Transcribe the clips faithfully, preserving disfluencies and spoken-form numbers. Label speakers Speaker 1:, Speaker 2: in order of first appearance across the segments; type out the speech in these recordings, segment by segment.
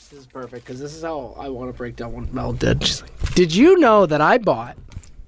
Speaker 1: This is perfect because this is how I want to break down what Mel did. She's like, did you know that I bought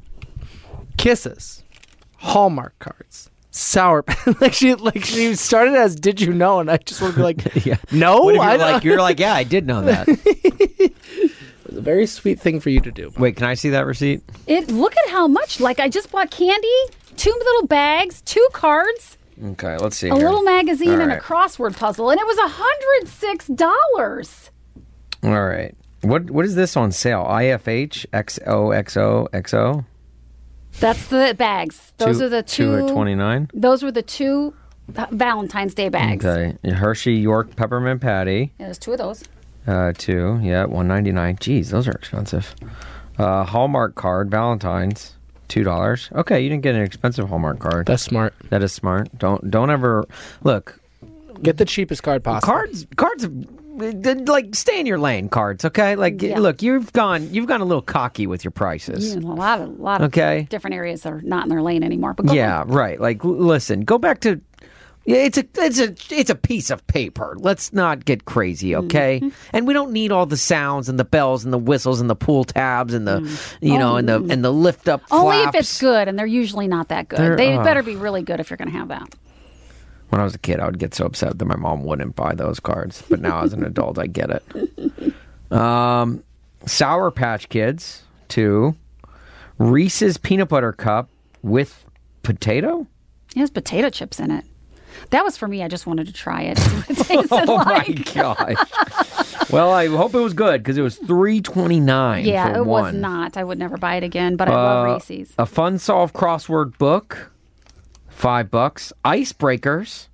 Speaker 1: Kisses, Hallmark cards, Sour like she like she started as did you know, and I just want to be like,
Speaker 2: yeah.
Speaker 1: no,
Speaker 2: What if
Speaker 1: I
Speaker 2: you're like you're like yeah, I did know that.
Speaker 1: It was a very sweet thing for you to do.
Speaker 2: Wait, can I see that receipt?
Speaker 3: It look at how much. Like I just bought candy, two little bags, two cards,
Speaker 2: Okay, let's see.
Speaker 3: a
Speaker 2: here.
Speaker 3: little magazine,
Speaker 2: All
Speaker 3: and a
Speaker 2: right.
Speaker 3: crossword puzzle, and it was a hundred six dollars.
Speaker 2: All right. What what is this on sale? I F H X O X O X O.
Speaker 3: That's the bags. Those
Speaker 2: two,
Speaker 3: are the two.
Speaker 2: two at twenty-nine.
Speaker 3: Those were the two Valentine's Day bags.
Speaker 2: Okay. Hershey York Peppermint Patty.
Speaker 3: Yeah, there's two of those.
Speaker 2: Uh, two. Yeah, one ninety-nine. Jeez, those are expensive. Uh, Hallmark card, Valentine's, two dollars. Okay, you didn't get an expensive Hallmark card.
Speaker 1: That's smart.
Speaker 2: That is smart. Don't don't ever look.
Speaker 1: Get the cheapest card possible.
Speaker 2: Cards cards like stay in your lane. Cards, okay? Like
Speaker 3: Yeah.
Speaker 2: look, you've gone you've gone a little cocky with your prices.
Speaker 3: Yeah, a lot of, lot of
Speaker 2: Okay.
Speaker 3: different areas that are not in their lane anymore. But go
Speaker 2: Yeah, right. Like, l- listen, go back to. Yeah, it's a it's a it's a piece of paper. Let's not get crazy, okay?
Speaker 3: Mm-hmm.
Speaker 2: And we don't need all the sounds and the bells and the whistles and the pool tabs and the you know and the and the lift up.
Speaker 3: Only
Speaker 2: flaps.
Speaker 3: if it's good, and they're usually not that good.
Speaker 2: They're-
Speaker 3: they
Speaker 2: uh.
Speaker 3: better be really good if you're going to have that.
Speaker 2: When I was a kid, I would get so upset that my mom wouldn't buy those cards. But now, as an adult, I get it. Um, Sour Patch Kids, two. Reese's Peanut Butter Cup with potato.
Speaker 3: It has potato chips in it. That was for me. I just wanted to try it. See what it tasted
Speaker 2: Oh
Speaker 3: like.
Speaker 2: my gosh! Well, I hope it was good because it was three twenty nine.
Speaker 3: Yeah,
Speaker 2: for
Speaker 3: it
Speaker 2: one.
Speaker 3: was not. I would never buy it again, but I
Speaker 2: Uh,
Speaker 3: love Reese's.
Speaker 2: A Fun Solve crossword book, five bucks. Icebreakers,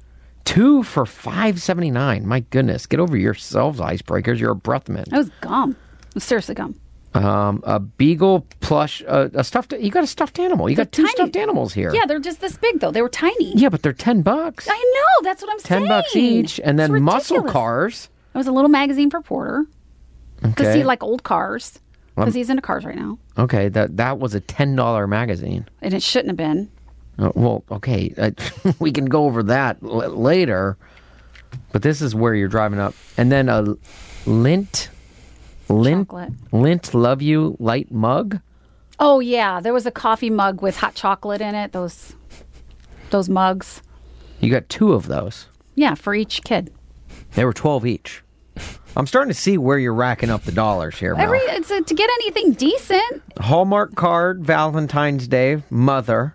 Speaker 2: two for five seventy nine. My goodness, get over yourselves, Icebreakers. You're a breath mint.
Speaker 3: It was gum. It was seriously gum.
Speaker 2: Um, a beagle plush, uh, a stuffed. You got a stuffed animal. You
Speaker 3: They're
Speaker 2: got two
Speaker 3: tiny.
Speaker 2: stuffed animals here.
Speaker 3: Yeah, they're just this big, though. They were tiny.
Speaker 2: Yeah, but they're ten bucks.
Speaker 3: I know. That's what I'm
Speaker 2: ten
Speaker 3: saying.
Speaker 2: bucks each, and
Speaker 3: It's
Speaker 2: then muscle
Speaker 3: ridiculous.
Speaker 2: cars.
Speaker 3: It was a little magazine for Porter. Because
Speaker 2: Okay.
Speaker 3: he like old cars. Because
Speaker 2: Um,
Speaker 3: he's into cars right now.
Speaker 2: Okay, that that was a ten dollar magazine.
Speaker 3: And it shouldn't have been.
Speaker 2: Uh, well, okay, uh, we can go over that l- later, but this is where you're driving up, and then a lint, lint,
Speaker 3: Chocolate.
Speaker 2: lint, love you light mug.
Speaker 3: Oh, yeah. There was a coffee mug with hot chocolate in it. Those those mugs.
Speaker 2: You got two of those.
Speaker 3: Yeah, for each kid.
Speaker 2: They were twelve each. I'm starting to see where you're racking up the dollars here, Mel.
Speaker 3: Every it's a, to get anything decent.
Speaker 2: Hallmark card, Valentine's Day, mother.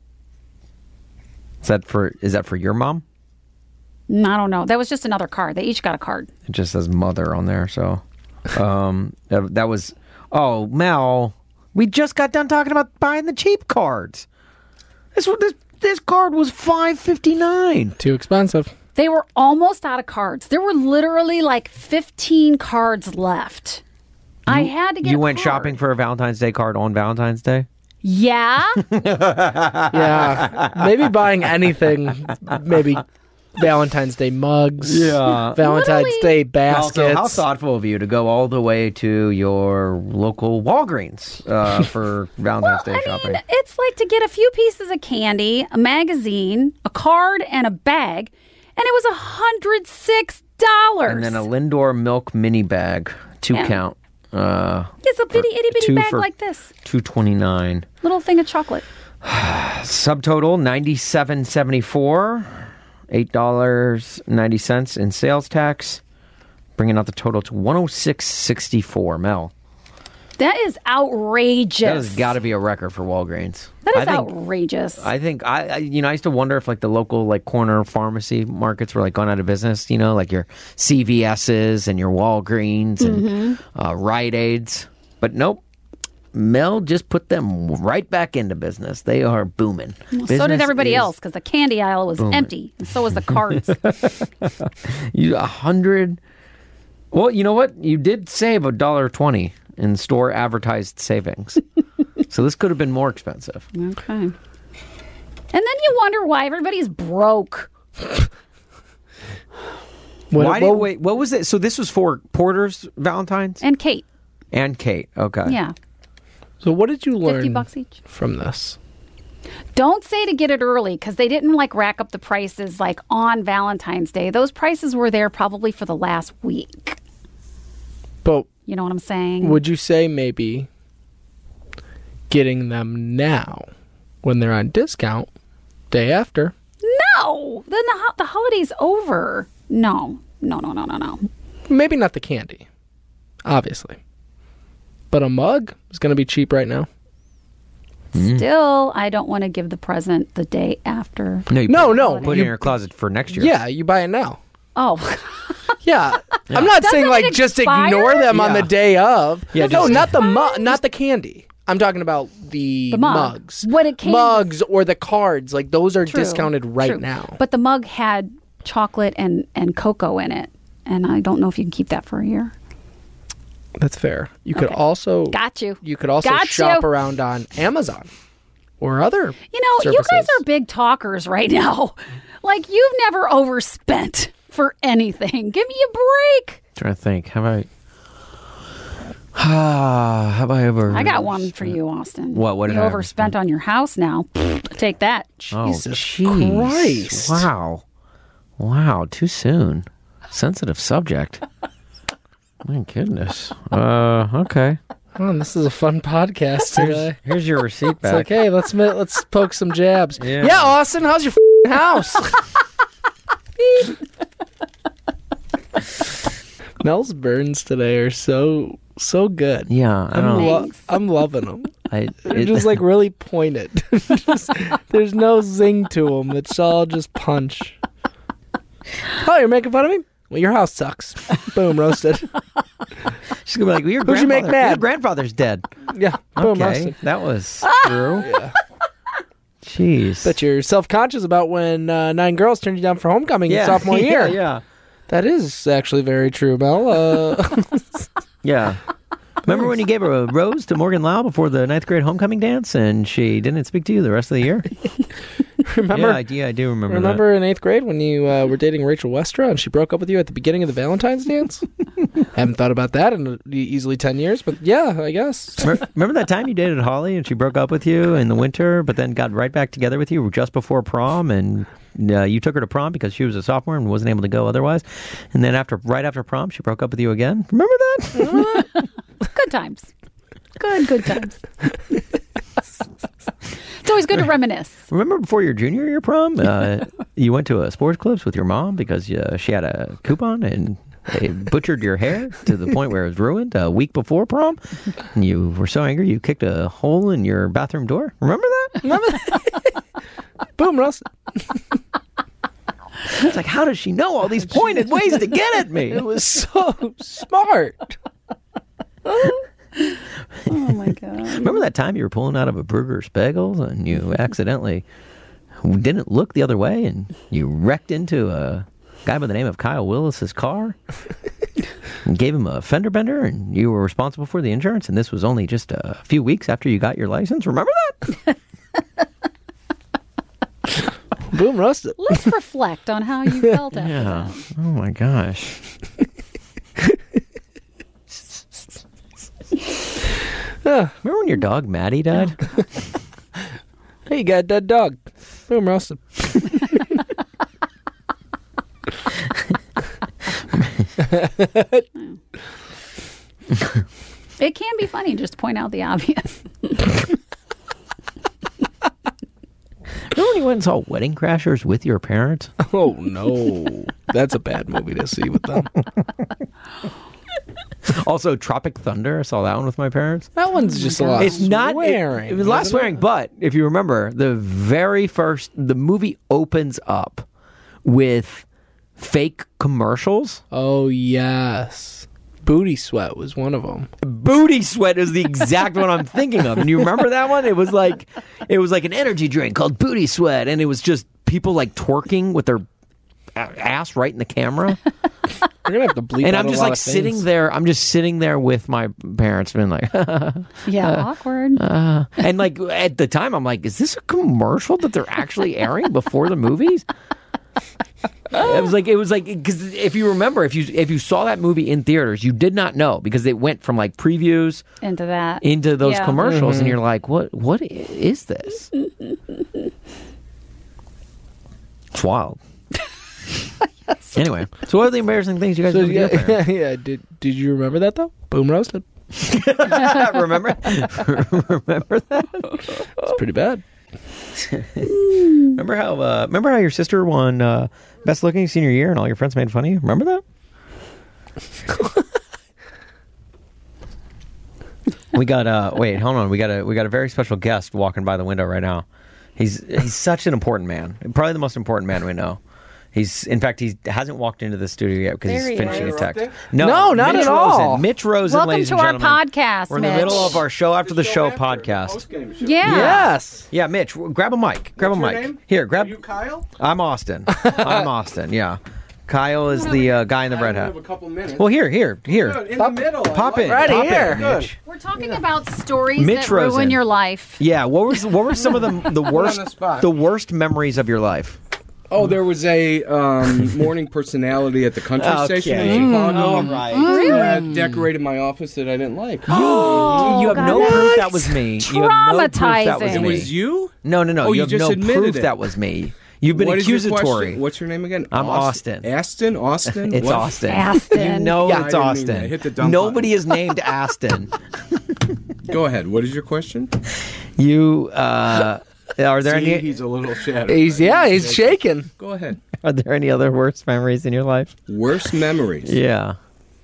Speaker 2: Is that for? Is that for your mom?
Speaker 3: Mm, I don't know. That was just another card. They each got a card.
Speaker 2: It just says mother on there, so um, that, that was. Oh, Mel, we just got done talking about buying the cheap cards. This this this card was five fifty nine.
Speaker 1: Too expensive.
Speaker 3: They were almost out of cards. There were literally like fifteen cards left. I had to get
Speaker 2: You
Speaker 3: a
Speaker 2: went
Speaker 3: card.
Speaker 2: shopping for a Valentine's Day card on Valentine's Day?
Speaker 3: Yeah.
Speaker 1: Yeah. Maybe buying anything. Maybe Valentine's Day mugs.
Speaker 2: Yeah.
Speaker 1: Valentine's
Speaker 3: Literally.
Speaker 1: Day baskets.
Speaker 2: Also, how thoughtful of you to go all the way to your local Walgreens uh, for Valentine's
Speaker 3: Well,
Speaker 2: Day
Speaker 3: I
Speaker 2: shopping.
Speaker 3: mean, it's like to get a few pieces of candy, a magazine, a card, and a bag, and it was one hundred six dollars.
Speaker 2: And then a Lindor milk mini bag, two
Speaker 3: Yeah.
Speaker 2: count. Uh,
Speaker 3: It's a bitty, itty bitty
Speaker 2: two
Speaker 3: bag
Speaker 2: for-
Speaker 3: like this.
Speaker 2: two twenty nine.
Speaker 3: Little thing of chocolate.
Speaker 2: Subtotal ninety seven seventy four, eight dollars ninety cents in sales tax, bringing out the total to one oh six sixty four. Mel,
Speaker 3: That is outrageous.
Speaker 2: that has got to be a record for Walgreens.
Speaker 3: That is
Speaker 2: I think,
Speaker 3: outrageous.
Speaker 2: I think I, I, you know, I used to wonder if like the local like corner pharmacy markets were like going out of business. You know, like your C V S's and your Walgreens and
Speaker 3: Mm-hmm.
Speaker 2: uh, Rite Aids, but nope. Mel just put them right back into business. They are booming.
Speaker 3: Well, so
Speaker 2: Business
Speaker 3: did everybody
Speaker 2: is-
Speaker 3: else because the candy aisle was empty, and so was the cards.
Speaker 2: You a hundred. Well, you know what? You did save a dollar twenty in store advertised savings. So this could have been more expensive.
Speaker 3: Okay. And then you wonder why everybody's broke.
Speaker 1: What-
Speaker 2: Why did
Speaker 1: what-
Speaker 2: wait? What was it? So this was for Porter's Valentine's
Speaker 3: And Kate.
Speaker 2: and Kate. Okay.
Speaker 3: Yeah.
Speaker 1: So what did you learn
Speaker 3: fifty bucks each.
Speaker 1: from this?
Speaker 3: Don't say to get it early because they didn't like rack up the prices like on Valentine's Day. Those prices were there probably for the last week.
Speaker 1: But
Speaker 3: You know what I'm saying?
Speaker 1: would you say maybe getting them now when they're on discount day after?
Speaker 3: No. Then the, ho- the holiday's over. No. No, no, no, no, no.
Speaker 1: Maybe not the candy, obviously. But a mug is going to be cheap right now.
Speaker 3: Still, I don't want to give the present the day after.
Speaker 2: No, you
Speaker 1: No,
Speaker 2: put,
Speaker 1: no.
Speaker 2: Put it
Speaker 1: you-
Speaker 2: in your closet for next year.
Speaker 1: Yeah, you buy it now.
Speaker 3: Oh.
Speaker 1: Yeah. I'm not
Speaker 3: Doesn't
Speaker 1: saying
Speaker 3: it
Speaker 1: like just
Speaker 3: expire?
Speaker 1: ignore them on
Speaker 2: Yeah.
Speaker 1: the day of.
Speaker 2: Yeah,
Speaker 1: no,
Speaker 2: just-
Speaker 1: not the mu- not the candy. I'm talking about the,
Speaker 3: The mug.
Speaker 1: mugs.
Speaker 3: What it came-
Speaker 1: mugs or the cards. Like those are
Speaker 3: True,
Speaker 1: discounted right
Speaker 3: true.
Speaker 1: now.
Speaker 3: But the mug had chocolate and, and cocoa in it. And I don't know if you can keep that for a year.
Speaker 1: That's fair. You could
Speaker 3: Okay.
Speaker 1: also
Speaker 3: Got you.
Speaker 1: you could also
Speaker 3: Got
Speaker 1: shop
Speaker 3: you.
Speaker 1: around on Amazon or other
Speaker 3: You know,
Speaker 1: services.
Speaker 3: you guys are big talkers right now. Like, you've never overspent for anything. Give me a break.
Speaker 2: trying to think. Have I? Ah, have I ever?
Speaker 3: I got one for you, Austin.
Speaker 2: What- what did
Speaker 3: you
Speaker 2: I
Speaker 3: overspent on your house now? Take that.
Speaker 2: Oh,
Speaker 1: Jesus
Speaker 2: jeez.
Speaker 1: Christ.
Speaker 2: Wow. Wow. Too soon. Sensitive subject. My goodness. Uh. Okay.
Speaker 1: Oh, this is a fun podcast today.
Speaker 2: Here's your receipt
Speaker 1: It's
Speaker 2: back.
Speaker 1: like, hey, let's ma- let's poke some jabs.
Speaker 2: Yeah.
Speaker 1: Yeah, Austin, how's your f***ing house? Mel's burns today are so so good.
Speaker 2: Yeah. I
Speaker 1: I'm,
Speaker 2: don't.
Speaker 1: lo-
Speaker 3: Thanks.
Speaker 1: I'm loving them.
Speaker 2: I,
Speaker 1: They're
Speaker 2: it-
Speaker 1: just like really pointed. Just- there's no zing to them. It's all just punch. Oh, you're making fun of me? Well, your house sucks. Boom, roasted.
Speaker 2: She's gonna be like, well, your
Speaker 1: Who'd you make
Speaker 2: grandfather-
Speaker 1: mad?
Speaker 2: Your grandfather's dead.
Speaker 1: Yeah, boom,
Speaker 2: Okay,
Speaker 1: roasted.
Speaker 2: that was true.
Speaker 1: Yeah.
Speaker 2: Jeez.
Speaker 1: But you're self-conscious about when uh, nine girls turned you down for homecoming in sophomore year.
Speaker 2: Yeah, yeah.
Speaker 1: That is actually very true, Mel. Uh,
Speaker 2: Yeah. Remember when you gave a rose to Morgan Lau before the ninth grade homecoming dance and she didn't speak to you the rest of the year?
Speaker 1: remember?
Speaker 2: Yeah, I, yeah, I do remember,
Speaker 1: Remember in eighth grade when you uh, were dating Rachel Westra and she broke up with you at the beginning of the Valentine's dance? Haven't thought about that in e- easily ten years, but yeah, I guess.
Speaker 2: that. Re- Remember that time you dated Holly and she broke up with you in the winter, but then got right back together with you just before prom, and uh, you took her to prom because she was a sophomore and wasn't able to go otherwise. And then after, right after prom, she broke up with you again. Remember that?
Speaker 3: Good times. Good, good times. It's always good to reminisce.
Speaker 2: Remember before your junior year prom, uh, you went to a sports clips with your mom because uh, she had a coupon and they butchered your hair to the point where it was ruined a week before prom. And you were so angry you kicked a hole in your bathroom door. Remember that?
Speaker 1: Remember that? Boom, roasted.
Speaker 2: It's like, how does she know all these pointed ways to get at me?
Speaker 1: It was so smart.
Speaker 3: Oh, my God.
Speaker 2: Remember that time you were pulling out of a Burger's Bagels and you accidentally didn't look the other way and you wrecked into a guy by the name of Kyle Willis's car and gave him a fender bender and you were responsible for the insurance, and this was only just a few weeks after you got your license? Remember that?
Speaker 1: Boom, roasted.
Speaker 3: Let's reflect on how you felt after
Speaker 2: Yeah.
Speaker 3: that.
Speaker 2: Oh my gosh.
Speaker 1: Yeah.
Speaker 2: Remember when your dog Maddie died?
Speaker 1: Hey, you got a dead dog. Boom, roasted.
Speaker 3: It can be funny just to point out the obvious.
Speaker 2: Remember when you went and saw Wedding Crashers with your parents?
Speaker 1: Oh, no. That's a bad movie to see with them.
Speaker 2: Also, Tropic Thunder. I saw that one with my parents.
Speaker 1: That one's just a lot
Speaker 2: It's
Speaker 1: of
Speaker 2: not
Speaker 1: swearing.
Speaker 2: It, it was a lot of
Speaker 1: isn't it?
Speaker 2: swearing, but if you remember, the very first the movie opens up with fake commercials.
Speaker 1: Oh, yes. Booty Sweat was one of them.
Speaker 2: Booty Sweat is the exact one I'm thinking of. And you remember that one? It was like it was like an energy drink called Booty Sweat, and it was just people like twerking with their a- ass right in the camera.
Speaker 1: We're going to have to bleep
Speaker 2: And
Speaker 1: out
Speaker 2: I'm
Speaker 1: a
Speaker 2: just
Speaker 1: lot
Speaker 2: like
Speaker 1: of
Speaker 2: sitting
Speaker 1: things.
Speaker 2: there. I'm just sitting there with my parents, being like,
Speaker 3: Yeah, awkward.
Speaker 2: uh, and like at the time, I'm like, is this a commercial that they're actually airing before the movies? It was like it was like because if you remember, if you if you saw that movie in theaters, you did not know because it went from like previews
Speaker 3: Into that.
Speaker 2: into those
Speaker 3: Yeah.
Speaker 2: commercials, and you're like, what what i- is this? It's wild. Anyway, so what are the embarrassing things you guys
Speaker 1: So,
Speaker 2: do?
Speaker 1: yeah,
Speaker 2: together?
Speaker 1: yeah, yeah. Did Did you remember that though? Boom roasted.
Speaker 2: Remember? Remember that?
Speaker 1: It's pretty bad.
Speaker 2: Remember how? Uh, remember how your sister won uh, best looking senior year, and all your friends made fun of you? Remember that? We got uh wait, hold on. We got a we got a very special guest walking by the window right now. He's he's such an important man. Probably the most important man we know. He's in fact he hasn't walked into the studio yet because
Speaker 3: There
Speaker 2: he's
Speaker 3: he
Speaker 2: finishing
Speaker 3: is.
Speaker 2: a text.
Speaker 1: No, not
Speaker 2: Mitch
Speaker 1: at all.
Speaker 2: Rosen. Mitch Rosen,
Speaker 3: Welcome
Speaker 2: ladies
Speaker 3: to
Speaker 2: and
Speaker 3: our
Speaker 2: gentlemen.
Speaker 3: podcast,
Speaker 2: We're in the
Speaker 3: Mitch.
Speaker 2: middle of our show after the show podcast.
Speaker 3: Yeah.
Speaker 1: Yes.
Speaker 2: Yeah, Mitch, w- grab a mic. Grab
Speaker 4: What's
Speaker 2: a
Speaker 4: your
Speaker 2: mic.
Speaker 4: name?
Speaker 2: Here, grab.
Speaker 4: Are you Kyle?
Speaker 2: I'm Austin. I'm Austin. Yeah, Kyle is the uh, guy in the
Speaker 4: I
Speaker 2: red
Speaker 4: only
Speaker 2: hat.
Speaker 4: have a couple minutes.
Speaker 2: Well, here, here, here.
Speaker 4: Good, in
Speaker 1: Pop-
Speaker 4: the middle. I
Speaker 2: Pop
Speaker 4: like
Speaker 2: in.
Speaker 4: it.
Speaker 1: Right
Speaker 2: Pop
Speaker 1: here.
Speaker 2: in,
Speaker 4: Good.
Speaker 2: Mitch.
Speaker 3: We're talking about stories
Speaker 2: Mitch
Speaker 3: that ruin
Speaker 2: Rosen.
Speaker 3: your life.
Speaker 2: Yeah, what was what were some of the the worst
Speaker 4: on the spot.
Speaker 2: the worst memories of your life?
Speaker 4: Oh, there was a um, morning personality at the country station
Speaker 2: Okay.
Speaker 4: in Chicago.
Speaker 2: All right.
Speaker 4: That decorated my office that I didn't like.
Speaker 3: Oh,
Speaker 2: you have no
Speaker 3: God.
Speaker 2: proof that was me. You have no proof that was
Speaker 3: Traumatizing.
Speaker 4: It
Speaker 2: me.
Speaker 4: was you?
Speaker 2: No, no, no.
Speaker 4: Oh,
Speaker 2: you
Speaker 4: you
Speaker 2: have
Speaker 4: just
Speaker 2: no
Speaker 4: admitted
Speaker 2: proof
Speaker 4: it.
Speaker 2: that was me. You've been
Speaker 4: What is your
Speaker 2: accusatory.
Speaker 4: question? What's your name again?
Speaker 2: I'm Austin.
Speaker 4: Aston? Austin?
Speaker 2: It's
Speaker 4: What?
Speaker 2: Austin.
Speaker 3: Aston.
Speaker 2: You know
Speaker 4: Yeah,
Speaker 2: it's
Speaker 4: I didn't mean
Speaker 2: Austin.
Speaker 4: that. Hit the dump
Speaker 2: Nobody
Speaker 4: button.
Speaker 2: is named Aston.
Speaker 4: Go ahead. What is your question?
Speaker 2: You uh, are there
Speaker 4: See,
Speaker 2: any
Speaker 4: he's a little shattered.
Speaker 1: He's yeah. He's shaking.
Speaker 4: Go ahead.
Speaker 2: are there any other worst memories in your life?
Speaker 4: Worst memories.
Speaker 2: Yeah.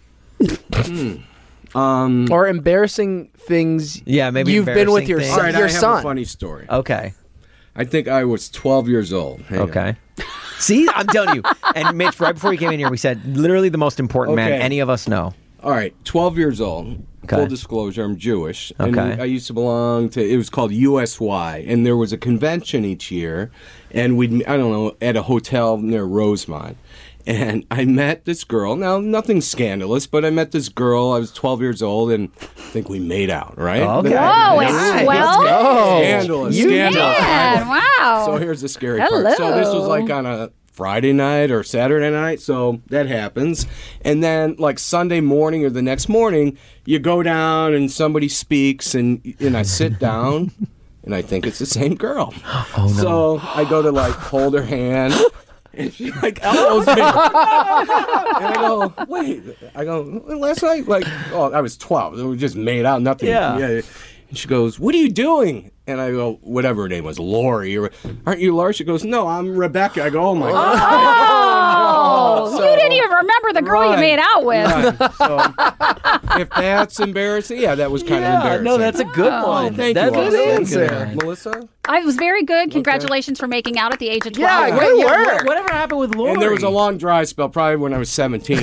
Speaker 4: Um.
Speaker 1: Or embarrassing things.
Speaker 2: Yeah, maybe
Speaker 1: you've been with
Speaker 2: embarrassing
Speaker 1: your
Speaker 2: things.
Speaker 4: All
Speaker 1: son.
Speaker 4: right,
Speaker 1: your
Speaker 4: I have
Speaker 1: son.
Speaker 4: a funny story.
Speaker 2: Okay.
Speaker 4: I think I was twelve years old. Hang on.
Speaker 2: Okay. See, I'm telling you. And Mitch, right before you came in here, we said literally the most important man
Speaker 4: Okay.
Speaker 2: any of us know.
Speaker 4: All right, twelve years old.
Speaker 2: Okay.
Speaker 4: Full disclosure, I'm Jewish. And
Speaker 2: Okay.
Speaker 4: I used to belong to, it was called U S Y. And there was a convention each year. And we'd, I don't know, at a hotel near Rosemont. And I met this girl. Now, nothing scandalous, but I met this girl. I was twelve years old, and I think we made out, right?
Speaker 2: Okay.
Speaker 3: Whoa, it's
Speaker 2: Nice.
Speaker 3: well.
Speaker 1: Oh,
Speaker 4: Scandalous.
Speaker 2: You
Speaker 4: scandalous.
Speaker 3: Man, wow.
Speaker 4: So here's the scary
Speaker 3: Hello.
Speaker 4: part. So this was like on a Friday night or Saturday night, so that happens. And then like Sunday morning or the next morning, you go down and somebody speaks, and and I sit down, and I think it's the same girl.
Speaker 2: Oh, no.
Speaker 4: So I go to like hold her hand. And she like elbows me, and I go, "Wait!" I go, "Last night, like, oh, I was twelve. We just made out, nothing."
Speaker 2: Yeah.
Speaker 4: And she goes, "What are you doing?" And I go, "Whatever her name was, Lori. Or, aren't you Lori?" She goes, "No, I'm Rebecca." I go, "Oh my god!"
Speaker 3: Oh,
Speaker 4: So-
Speaker 3: you didn't even remember the girl you
Speaker 4: Right.
Speaker 3: made out with.
Speaker 4: Right. So if that's embarrassing, yeah, that was kind of
Speaker 2: Yeah,
Speaker 4: embarrassing.
Speaker 2: no, that's a good
Speaker 3: Oh,
Speaker 2: one.
Speaker 4: Thank
Speaker 2: That's
Speaker 4: you.
Speaker 2: a
Speaker 4: Austin.
Speaker 2: good
Speaker 1: answer.
Speaker 2: answer.
Speaker 4: Melissa.
Speaker 3: I was very good. Congratulations for making out at the age of twelve.
Speaker 1: Yeah, good
Speaker 2: Yeah,
Speaker 1: work.
Speaker 2: what- whatever happened with Lori?
Speaker 4: And there was a long dry spell, probably when I was seventeen.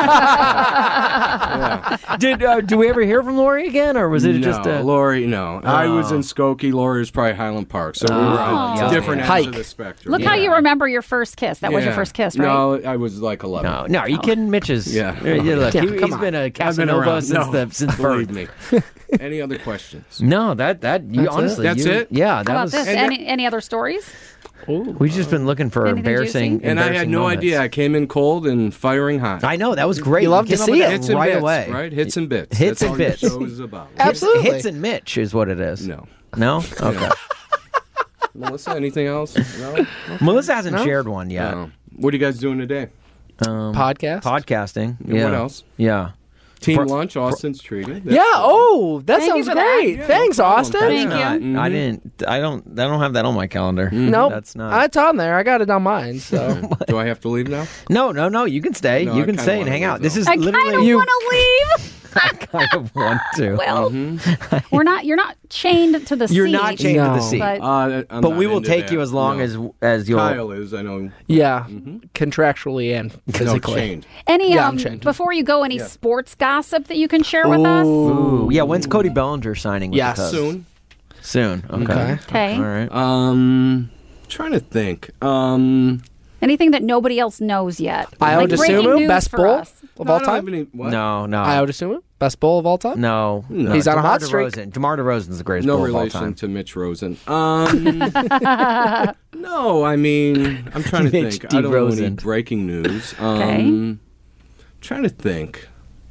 Speaker 4: Yeah.
Speaker 2: Did uh, do we ever hear from Lori again, or was it
Speaker 4: no,
Speaker 2: just a?
Speaker 4: Lori? No, I was
Speaker 2: Oh.
Speaker 4: in Skokie. Lori was probably Highland Park, so we were on
Speaker 2: yeah.
Speaker 4: different ends
Speaker 1: Hike.
Speaker 4: of the spectrum.
Speaker 3: Look how you remember your first kiss. That was your
Speaker 4: Yeah.
Speaker 3: first kiss, right?
Speaker 4: No, I was like eleven.
Speaker 2: No, no, are you kidding? Mitch is
Speaker 4: Yeah.
Speaker 2: Yeah, look,
Speaker 1: Yeah,
Speaker 2: he,
Speaker 1: come
Speaker 2: has
Speaker 1: on.
Speaker 2: been a
Speaker 4: I've been
Speaker 2: Casanova
Speaker 4: around.
Speaker 2: since
Speaker 4: no,
Speaker 2: the since birth.
Speaker 4: believe me. Any other questions?
Speaker 2: No, that that you
Speaker 1: That's it?
Speaker 2: honestly,
Speaker 4: That's
Speaker 2: you-
Speaker 4: it?
Speaker 2: Yeah,
Speaker 3: How
Speaker 2: that
Speaker 3: about
Speaker 2: was.
Speaker 3: this?
Speaker 4: and
Speaker 3: Any, any other stories?
Speaker 2: We've just been looking for
Speaker 3: Anything
Speaker 2: embarrassing,
Speaker 3: juicy?
Speaker 4: And I had
Speaker 2: embarrassing
Speaker 4: no
Speaker 2: moments.
Speaker 4: idea. I came in cold and firing hot.
Speaker 2: I know that was great.
Speaker 1: You love
Speaker 2: came
Speaker 1: to
Speaker 2: up
Speaker 1: see
Speaker 2: with
Speaker 1: it.
Speaker 2: that
Speaker 4: Hits and
Speaker 2: right
Speaker 4: bits,
Speaker 2: away.
Speaker 4: right? Hits and bits.
Speaker 2: Hits
Speaker 4: That's
Speaker 2: and
Speaker 4: all your
Speaker 2: bits.
Speaker 4: show is about.
Speaker 2: Hits,
Speaker 1: Absolutely.
Speaker 2: Hits and Mitch is what it is.
Speaker 4: No.
Speaker 2: No? Okay.
Speaker 4: Melissa, anything else? No.
Speaker 2: Melissa hasn't
Speaker 1: No?
Speaker 2: shared one yet.
Speaker 4: No. What are you guys doing today?
Speaker 2: Um,
Speaker 1: Podcast.
Speaker 2: Podcasting.
Speaker 4: And
Speaker 2: Yeah.
Speaker 4: what else?
Speaker 2: Yeah.
Speaker 4: Team
Speaker 2: Pro-
Speaker 4: lunch. Austin's treated.
Speaker 1: Yeah. Oh, that
Speaker 3: Thank you
Speaker 1: sounds
Speaker 3: for that.
Speaker 1: great.
Speaker 4: Yeah,
Speaker 1: Thanks,
Speaker 4: no problem.
Speaker 1: Austin.
Speaker 3: Thank
Speaker 2: Not-
Speaker 3: you.
Speaker 2: I didn't. I don't. I don't have that on my calendar.
Speaker 1: Nope.
Speaker 2: That's not.
Speaker 1: It's on there. I got it on mine. So
Speaker 4: Do I have to leave now?
Speaker 2: No, no, no. You can stay.
Speaker 4: No,
Speaker 2: you
Speaker 4: I
Speaker 2: can
Speaker 4: kinda
Speaker 2: stay and
Speaker 4: wanna
Speaker 2: hang out.
Speaker 4: leave,
Speaker 2: This
Speaker 4: though.
Speaker 2: is
Speaker 3: I kind of
Speaker 2: literally.
Speaker 3: want to leave.
Speaker 2: I kind of want to.
Speaker 3: Well, we're not. You're not chained to the
Speaker 2: You're
Speaker 3: seat.
Speaker 2: not chained to the
Speaker 1: No.
Speaker 2: seat.
Speaker 3: But-
Speaker 4: Uh, I'm
Speaker 2: but
Speaker 4: not
Speaker 2: we will
Speaker 4: into
Speaker 2: take
Speaker 4: that.
Speaker 2: you as long
Speaker 4: No.
Speaker 2: as as you'll.
Speaker 4: Kyle is. I know.
Speaker 1: yeah, contractually and
Speaker 4: No,
Speaker 1: physically.
Speaker 4: chained.
Speaker 3: Any
Speaker 1: Yeah,
Speaker 3: um
Speaker 1: I'm chained.
Speaker 3: before you go, any sports gossip that you can share with us?
Speaker 2: Ooh, yeah. When's Cody Bellinger signing with
Speaker 1: Yes.
Speaker 2: the Cubs?
Speaker 4: Soon.
Speaker 2: Soon. Okay.
Speaker 1: Okay.
Speaker 3: Okay.
Speaker 2: All right.
Speaker 4: Um, trying to think. Um,
Speaker 3: Anything that nobody else knows yet?
Speaker 1: Io
Speaker 3: Like breaking
Speaker 1: DeSumo,
Speaker 3: news
Speaker 1: best
Speaker 3: for
Speaker 1: bull
Speaker 3: us.
Speaker 1: of
Speaker 4: no,
Speaker 1: all
Speaker 4: I don't have
Speaker 1: time.
Speaker 4: any- what?
Speaker 2: No, no.
Speaker 1: Io DeSumo, best bull of all time.
Speaker 2: No, no.
Speaker 1: He's on a
Speaker 2: DeMar
Speaker 1: hot streak.
Speaker 2: DeRozan. DeMar DeRozan's the greatest
Speaker 4: No
Speaker 2: bull of all
Speaker 4: relation
Speaker 2: time.
Speaker 4: to Mitch Rosen. Um, no, I mean, I'm trying to
Speaker 2: Mitch
Speaker 4: think. I don't know any
Speaker 2: DeRozan.
Speaker 4: breaking news. Um,
Speaker 3: Okay.
Speaker 4: Trying to think.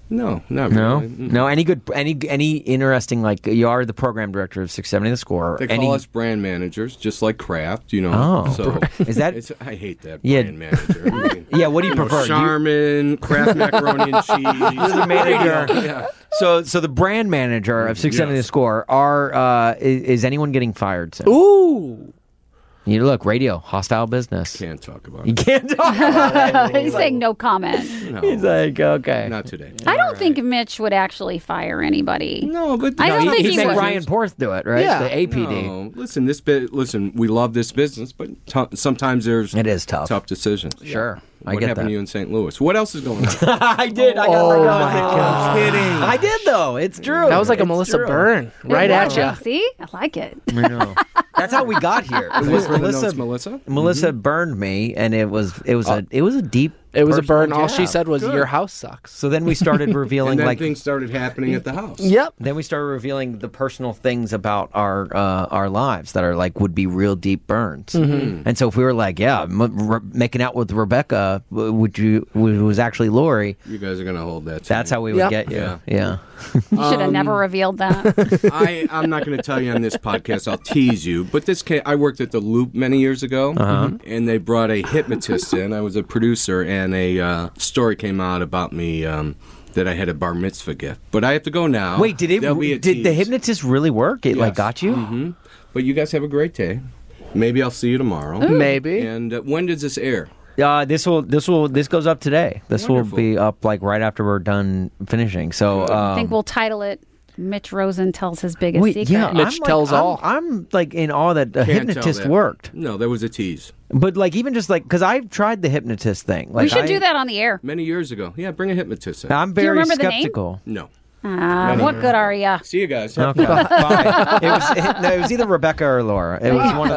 Speaker 4: No, not
Speaker 2: No,
Speaker 4: really. Mm.
Speaker 2: no. Any good? Any any interesting? Like you are the program director of six seventy The Score.
Speaker 4: They call
Speaker 2: any,
Speaker 4: us brand managers, just like Kraft, you know.
Speaker 2: Oh.
Speaker 4: So
Speaker 2: Is that-
Speaker 4: It's, I hate that
Speaker 2: Yeah.
Speaker 4: brand manager. I mean,
Speaker 2: Yeah. What do you
Speaker 4: you know,
Speaker 2: prefer? You-
Speaker 4: Charmin, Kraft macaroni and cheese.
Speaker 2: You're the manager.
Speaker 4: Yeah.
Speaker 2: so so the brand manager of six seventy
Speaker 4: Yes.
Speaker 2: The Score. Are uh, is, is anyone getting fired soon?
Speaker 1: Ooh.
Speaker 2: You look, radio, hostile business.
Speaker 4: Can't talk about
Speaker 2: You
Speaker 4: it.
Speaker 2: can't talk about it.
Speaker 3: He's saying no comment.
Speaker 4: No,
Speaker 2: He's like, okay.
Speaker 4: not today.
Speaker 3: I don't think Mitch would actually fire anybody.
Speaker 4: No, but
Speaker 3: I don't
Speaker 2: he,
Speaker 3: think
Speaker 2: he
Speaker 3: he
Speaker 2: said
Speaker 3: would.
Speaker 2: Ryan Porth do it, right?
Speaker 1: Yeah.
Speaker 2: The A P D.
Speaker 4: No, listen, this bit. Listen, we love this business, but t- sometimes there's
Speaker 2: It is tough.
Speaker 4: tough decisions.
Speaker 2: Sure. I
Speaker 4: What
Speaker 2: get
Speaker 4: happened
Speaker 2: that.
Speaker 4: to you in Saint Louis? What else is going on?
Speaker 2: I did. I got
Speaker 1: Oh,
Speaker 2: I got
Speaker 1: my
Speaker 2: it.
Speaker 1: God.
Speaker 4: Kidding.
Speaker 2: I did though. It's true.
Speaker 1: That was like a
Speaker 2: It's
Speaker 1: Melissa
Speaker 2: true.
Speaker 1: Byrne. Right
Speaker 3: It
Speaker 1: at
Speaker 3: was.
Speaker 1: you.
Speaker 3: See? I like it.
Speaker 2: I know. That's how we got here. It was
Speaker 4: Thanks for the
Speaker 2: Melissa.
Speaker 4: notes, Melissa.
Speaker 2: Melissa burned me, and it was it was a it was a deep.
Speaker 1: It was a
Speaker 2: personal
Speaker 1: burn. All she
Speaker 2: jab.
Speaker 1: said was,
Speaker 4: Good.
Speaker 1: "Your house sucks."
Speaker 2: So then we started
Speaker 4: And
Speaker 2: revealing
Speaker 4: then
Speaker 2: like
Speaker 4: things started happening at the house.
Speaker 1: Yep.
Speaker 2: then we started revealing the personal things about our uh, our lives that are like would be real deep burns.
Speaker 1: Mm-hmm.
Speaker 2: And so if we were like, yeah, m- re- making out with Rebecca, w- would you w- was actually Lori.
Speaker 4: You guys are gonna hold that. to
Speaker 2: That's
Speaker 4: me.
Speaker 2: how we would
Speaker 1: Yep.
Speaker 2: get you.
Speaker 4: Yeah.
Speaker 2: Yeah.
Speaker 3: You should have never revealed that.
Speaker 4: I, I'm not going to tell you on this podcast. I'll tease you. But this came, I worked at the Loop many years ago,
Speaker 2: Uh-huh.
Speaker 4: and they brought a hypnotist in. I was a producer, and a uh, story came out about me um, that I had a bar mitzvah gift. But I have to go now.
Speaker 2: Wait, did it?
Speaker 4: There'll be a
Speaker 2: Did the
Speaker 4: tease.
Speaker 2: hypnotist really work? It like
Speaker 4: Yes.
Speaker 2: got you?
Speaker 4: Mhm. But you guys have a great day. Maybe I'll see you tomorrow.
Speaker 1: Maybe.
Speaker 4: And uh, when does this air?
Speaker 2: Uh, this will this will this goes up today. This
Speaker 4: Wonderful.
Speaker 2: will be up like right after we're done finishing. So um,
Speaker 3: I think we'll title it Mitch Rosen Tells His Biggest
Speaker 2: wait,
Speaker 3: Secret.
Speaker 2: yeah,
Speaker 1: Mitch
Speaker 2: I'm like-
Speaker 1: tells
Speaker 2: I'm-
Speaker 1: all.
Speaker 2: I'm like in awe that a
Speaker 4: Can't tell
Speaker 2: hypnotist
Speaker 4: that.
Speaker 2: worked.
Speaker 4: No, there was a tease.
Speaker 2: But like even just like because I've tried the hypnotist thing. Like
Speaker 3: we should
Speaker 2: I,
Speaker 3: do that on the air.
Speaker 4: Many years ago. Yeah, bring a hypnotist in.
Speaker 2: I'm
Speaker 3: Do you
Speaker 2: very
Speaker 3: remember the name?
Speaker 2: skeptical.
Speaker 4: No.
Speaker 3: Ah, what good are ya?
Speaker 4: See you guys.
Speaker 2: Okay, bye. It was it, no, it was either Rebecca or Laura. It was one of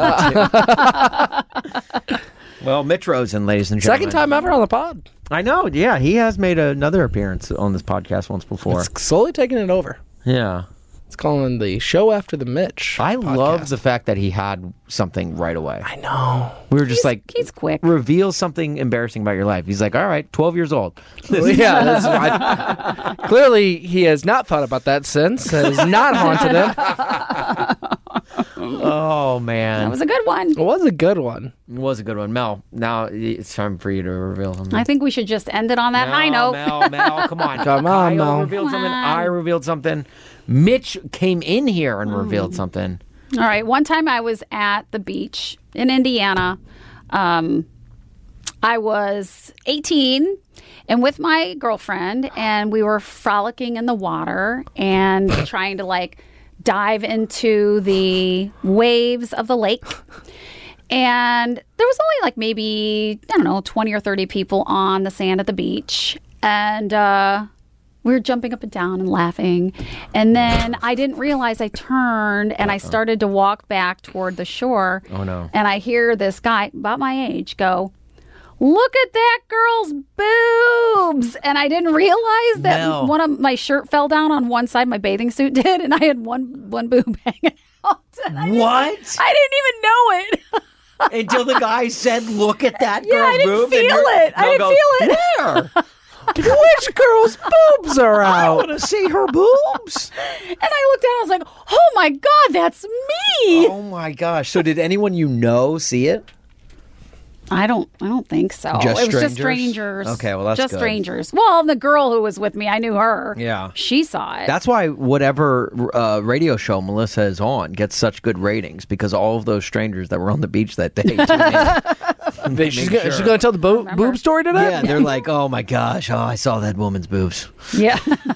Speaker 2: the two. Well, Mitch Rosen, ladies and gentlemen.
Speaker 1: Second time ever on the pod.
Speaker 2: I know. Yeah, he has made another appearance on this podcast once before.
Speaker 1: It's slowly taking it over.
Speaker 2: Yeah.
Speaker 1: It's calling the show after the Mitch.
Speaker 2: I
Speaker 1: podcast.
Speaker 2: love the fact that he had something right away.
Speaker 1: I know.
Speaker 2: We were just
Speaker 3: He's,
Speaker 2: like,
Speaker 3: he's quick.
Speaker 2: reveal something embarrassing about your life. He's like, all right, twelve years old.
Speaker 1: Well, yeah, that's why. Clearly, he has not thought about that since. Has not haunted him.
Speaker 2: Oh, man.
Speaker 3: That was a good one.
Speaker 1: It was a good one.
Speaker 2: It was a good one. Mel, now it's time for you to reveal something.
Speaker 3: I think we should just end it on that
Speaker 2: Mel,
Speaker 3: high note.
Speaker 2: Mel, Mel, come on.
Speaker 1: Come on,
Speaker 2: Kyle
Speaker 1: Mel.
Speaker 2: revealed
Speaker 3: Come
Speaker 2: something.
Speaker 3: on.
Speaker 2: I revealed something. Mitch came in here and
Speaker 3: Mm.
Speaker 2: revealed something.
Speaker 3: All right. One time I was at the beach in Indiana. Um, I was eighteen and with my girlfriend, and we were frolicking in the water and trying to like dive into the waves of the lake. And there was only like maybe, I don't know, twenty or thirty people on the sand at the beach. And, uh, we were jumping up and down and laughing. And then I didn't realize I turned and I started to walk back toward the shore.
Speaker 2: Oh, no.
Speaker 3: And I hear this guy about my age go, "Look at that girl's boobs." And I didn't realize that
Speaker 2: No.
Speaker 3: one of my shirt fell down on one side, my bathing suit did, and I had one one boob hanging out. And I didn't-
Speaker 2: What?
Speaker 3: I didn't even know it.
Speaker 2: Until the guy said, look at that
Speaker 3: Yeah,
Speaker 2: girl's
Speaker 3: I didn't
Speaker 2: boobs. and
Speaker 3: feel
Speaker 2: you're-
Speaker 3: it. I
Speaker 2: Mel
Speaker 3: didn't
Speaker 2: goes,
Speaker 3: feel it.
Speaker 2: Where?
Speaker 1: Which girl's boobs are
Speaker 2: I
Speaker 1: out?
Speaker 2: want to see her boobs.
Speaker 3: And I looked down, I was like, "Oh my God, that's me."
Speaker 2: Oh, my gosh. So did anyone you know see it?
Speaker 3: I don't I don't think so.
Speaker 2: Just
Speaker 3: it was just
Speaker 2: strangers?
Speaker 3: strangers.
Speaker 2: Okay, well, that's
Speaker 3: just
Speaker 2: good.
Speaker 3: strangers. Well, the girl who was with me, I knew her.
Speaker 2: Yeah.
Speaker 3: She saw it.
Speaker 2: That's why whatever uh, radio show Melissa is on gets such good ratings, because all of those strangers that were on the beach that day tuned in.
Speaker 1: They- she's
Speaker 2: Make
Speaker 1: gonna,
Speaker 2: sure.
Speaker 1: she's gonna tell the boob,
Speaker 3: Remember.
Speaker 1: boob story today.
Speaker 2: Yeah, they're like, oh my gosh, oh, I saw that woman's boobs.
Speaker 3: yeah.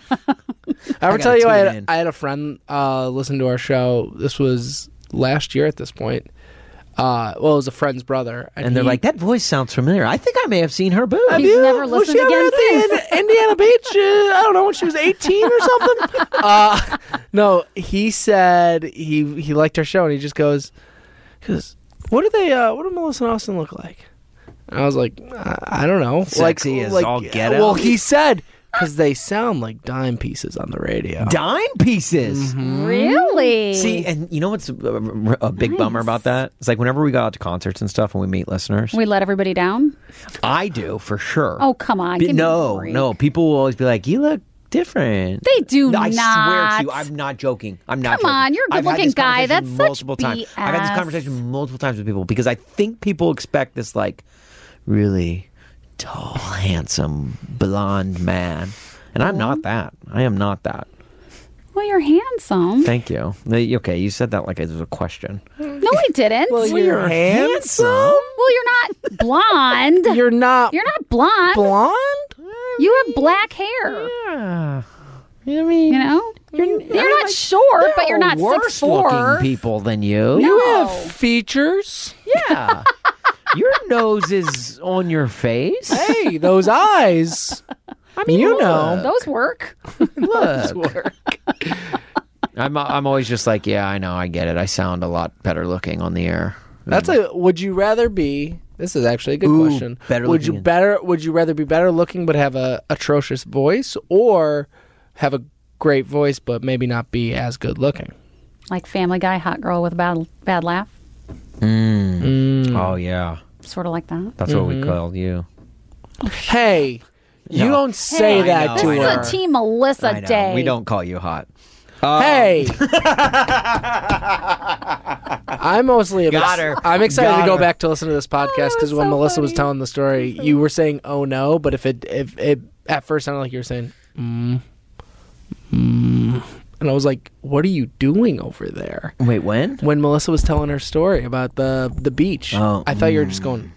Speaker 1: I ever
Speaker 2: gotta
Speaker 1: tell you, I
Speaker 2: tune
Speaker 1: had,
Speaker 2: in.
Speaker 1: I had a friend uh, listen to our show. This was last year at this point. Uh, well, it was a friend's brother,
Speaker 2: And they're
Speaker 1: he-
Speaker 2: like, that voice sounds familiar. I think I may have seen her boobs.
Speaker 1: Have
Speaker 3: He's
Speaker 1: you?
Speaker 3: never
Speaker 1: Was
Speaker 3: listened
Speaker 1: she ever
Speaker 3: again
Speaker 1: at the
Speaker 3: since.
Speaker 1: Ind- Indiana Beach. Uh, I don't know, when she was eighteen or something. uh, no, he said he he liked our show, and he just goes, he goes, what do they? Uh, what do Melissa and Austin look like? And I was like, I, I don't know.
Speaker 2: Sexy
Speaker 1: like,
Speaker 2: as
Speaker 1: like,
Speaker 2: all get out.
Speaker 1: Well, he said because they sound like dime pieces on the radio.
Speaker 2: Dime pieces.
Speaker 3: Really?
Speaker 2: See, and you know what's a, a big
Speaker 3: Nice.
Speaker 2: bummer about that? It's like whenever we go out to concerts and stuff and we meet listeners,
Speaker 3: we let everybody down?
Speaker 2: I do for sure.
Speaker 3: Oh, come on.
Speaker 2: Be-
Speaker 3: Give me a
Speaker 2: no,
Speaker 3: break.
Speaker 2: no. People will always be like, "You look different.
Speaker 3: They do
Speaker 2: I
Speaker 3: not.
Speaker 2: swear to you, I'm not joking. I'm not
Speaker 3: Come
Speaker 2: joking.
Speaker 3: on, you're a
Speaker 2: I've had
Speaker 3: good-looking
Speaker 2: this
Speaker 3: guy.
Speaker 2: conversation
Speaker 3: That's such
Speaker 2: multiple times.
Speaker 3: B S.
Speaker 2: I've had this conversation multiple times with people because I think people expect this like really tall, handsome, blonde man, and I'm not that. I am not that.
Speaker 3: Well, you're handsome.
Speaker 2: Thank you. Okay, you said that like it was a question.
Speaker 3: No, I didn't.
Speaker 1: Well,
Speaker 3: Well,
Speaker 1: you're handsome.
Speaker 3: you're not blonde.
Speaker 1: You're not
Speaker 3: You're not blonde.
Speaker 1: blonde?
Speaker 3: You have black hair.
Speaker 2: Yeah. I mean,
Speaker 3: You know, you're,
Speaker 2: I
Speaker 3: you're not
Speaker 2: like-
Speaker 3: short,
Speaker 2: there
Speaker 3: but you're
Speaker 2: are
Speaker 3: not
Speaker 2: worse
Speaker 3: six four.
Speaker 2: looking people than you.
Speaker 1: You
Speaker 3: No.
Speaker 1: have features.
Speaker 2: Yeah. Your nose is on your face.
Speaker 1: Hey, those eyes.
Speaker 2: I mean,
Speaker 1: you
Speaker 2: look,
Speaker 1: know.
Speaker 3: Those work.
Speaker 2: Look. I'm I'm always just like, yeah, I know, I get it. I sound a lot better looking on the air.
Speaker 1: That's a. Would you rather be? This is actually a good
Speaker 2: Ooh,
Speaker 1: question.
Speaker 2: better
Speaker 1: would you
Speaker 2: looking.
Speaker 1: better? Would you rather be better looking but have a atrocious voice, or have a great voice but maybe not be as good looking?
Speaker 3: Like Family Guy, hot girl with a bad bad laugh.
Speaker 2: Mm. Oh yeah,
Speaker 3: Sort of like that.
Speaker 2: that's what we call you.
Speaker 1: Hey, you
Speaker 2: No.
Speaker 1: don't say
Speaker 3: Hey,
Speaker 1: that
Speaker 2: know,
Speaker 1: to
Speaker 3: This
Speaker 1: her.
Speaker 3: is a Team Melissa
Speaker 2: I know.
Speaker 3: day.
Speaker 2: We don't call you hot.
Speaker 1: Hey. I'm mostly
Speaker 2: Got her.
Speaker 1: I'm excited
Speaker 2: Got
Speaker 1: to go
Speaker 2: her.
Speaker 1: back to listen to this podcast because
Speaker 3: Oh,
Speaker 1: when
Speaker 3: so
Speaker 1: Melissa was
Speaker 3: funny.
Speaker 1: telling the story, you were saying "oh no," but if it if it at first sounded like you were saying "mm, mm," and I was like, "What are you doing over there?"
Speaker 2: Wait, when?
Speaker 1: When Melissa was telling her story about the the beach,
Speaker 2: Oh,
Speaker 1: I thought you were just going,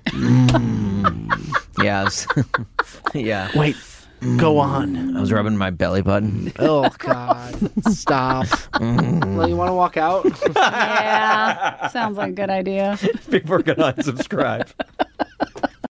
Speaker 2: Yes. yeah.
Speaker 1: "Wait, go on."
Speaker 2: I was rubbing my belly button.
Speaker 1: Oh God, stop! Well, you want to walk out?
Speaker 3: Yeah, sounds like a good idea.
Speaker 2: People are gonna unsubscribe.